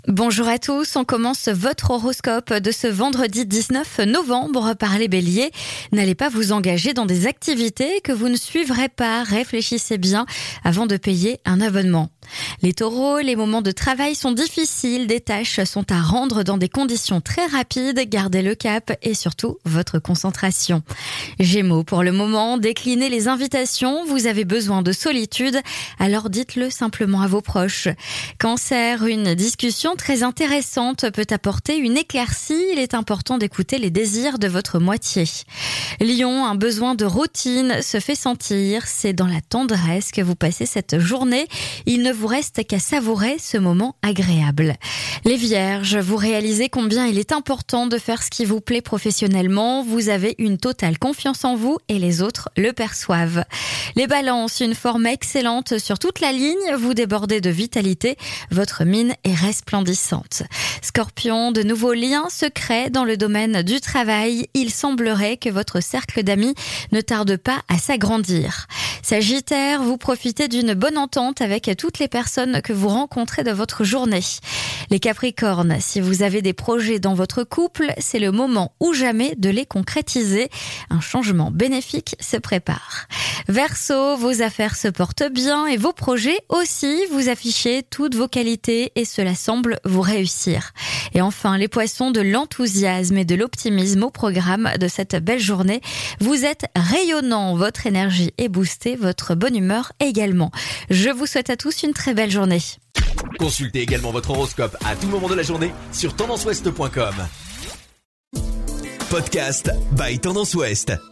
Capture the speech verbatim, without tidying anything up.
Bonjour à tous, on commence votre horoscope de ce vendredi dix-neuf novembre par les béliers. N'allez pas vous engager dans des activités que vous ne suivrez pas, réfléchissez bien avant de payer un abonnement. Les taureaux, les moments de travail sont difficiles, des tâches sont à rendre dans des conditions très rapides, gardez le cap et surtout votre concentration. Gémeaux, pour le moment, déclinez les invitations, vous avez besoin de solitude, alors dites-le simplement à vos proches. Cancer, une discussion très intéressante peut apporter une éclaircie, il est important d'écouter les désirs de votre moitié. Lion, un besoin de routine se fait sentir, c'est dans la tendresse que vous passez cette journée, il ne vous reste qu'à savourer ce moment agréable. Les Vierges, vous réalisez combien il est important de faire ce qui vous plaît professionnellement, vous avez une totale confiance en vous et les autres le perçoivent. Les Balances, une forme excellente sur toute la ligne, vous débordez de vitalité, votre mine est resplendissante. Scorpion, de nouveaux liens se créent dans le domaine du travail, il semblerait que votre cercle d'amis ne tarde pas à s'agrandir. Sagittaire, vous profitez d'une bonne entente avec toutes les personnes que vous rencontrez de votre journée. Les Capricornes, si vous avez des projets dans votre couple, c'est le moment ou jamais de les concrétiser. Un changement bénéfique se prépare. Verseau, vos affaires se portent bien et vos projets aussi. Vous affichez toutes vos qualités et cela semble vous réussir. Et enfin, les Poissons, de l'enthousiasme et de l'optimisme au programme de cette belle journée. Vous êtes rayonnant, votre énergie est boostée, votre bonne humeur également. Je vous souhaite à tous une très belle journée. Consultez également votre horoscope à tout moment de la journée sur tendance ouest point com. Podcast by Tendance Ouest.